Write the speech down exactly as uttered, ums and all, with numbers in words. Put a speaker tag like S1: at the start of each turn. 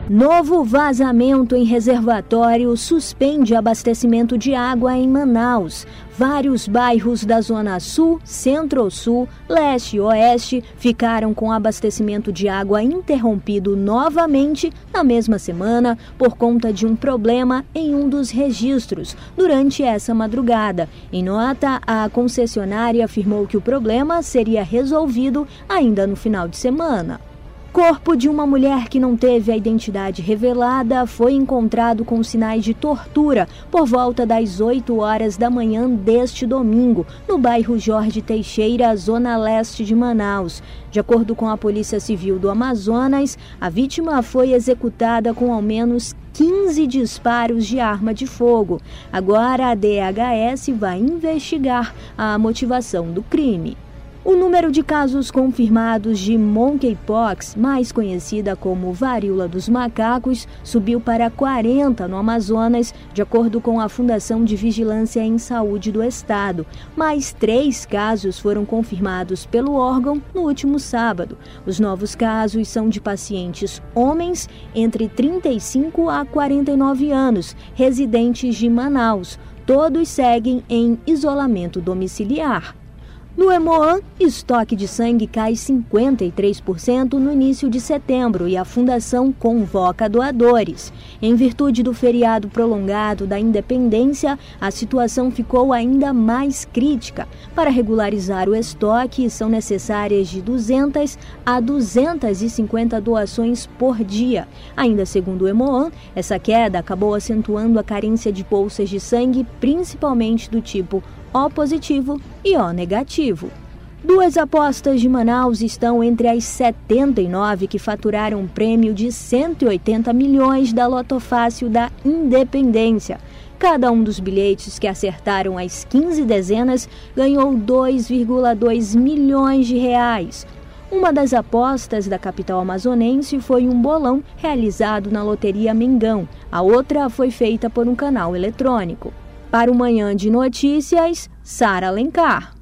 S1: Novo vazamento em reservatório suspende abastecimento de água em Manaus. Vários bairros da Zona Sul, Centro-Sul, Leste e Oeste ficaram com abastecimento de água interrompido novamente na mesma semana por conta de um problema em um dos registros durante essa madrugada. Em nota, a concessionária afirmou que o problema seria resolvido ainda no final de semana. Corpo de uma mulher que não teve a identidade revelada foi encontrado com sinais de tortura por volta das oito horas da manhã deste domingo, no bairro Jorge Teixeira, zona leste de Manaus. De acordo com a Polícia Civil do Amazonas, a vítima foi executada com ao menos quinze disparos de arma de fogo. Agora a D H S vai investigar a motivação do crime. O número de casos confirmados de monkeypox, mais conhecida como varíola dos macacos, subiu para quarenta no Amazonas, de acordo com a Fundação de Vigilância em Saúde do Estado. Mais três casos foram confirmados pelo órgão no último sábado. Os novos casos são de pacientes homens entre trinta e cinco a quarenta e nove anos, residentes de Manaus. Todos seguem em isolamento domiciliar. No Hemoan, estoque de sangue cai cinquenta e três por cento no início de setembro e a Fundação convoca doadores. Em virtude do feriado prolongado da Independência, a situação ficou ainda mais crítica. Para regularizar o estoque, são necessárias de duzentas a duzentas e cinquenta doações por dia. Ainda segundo o Hemoan, essa queda acabou acentuando a carência de bolsas de sangue, principalmente do tipo O positivo e O negativo. Duas apostas de Manaus estão entre as setenta e nove que faturaram um prêmio de cento e oitenta milhões da Loto Fácil da Independência. Cada um dos bilhetes que acertaram as quinze dezenas ganhou dois vírgula dois milhões de reais. Uma das apostas da capital amazonense foi um bolão realizado na Loteria Mengão. A outra foi feita por um canal eletrônico. Para o Manhã de Notícias, Sara Alencar.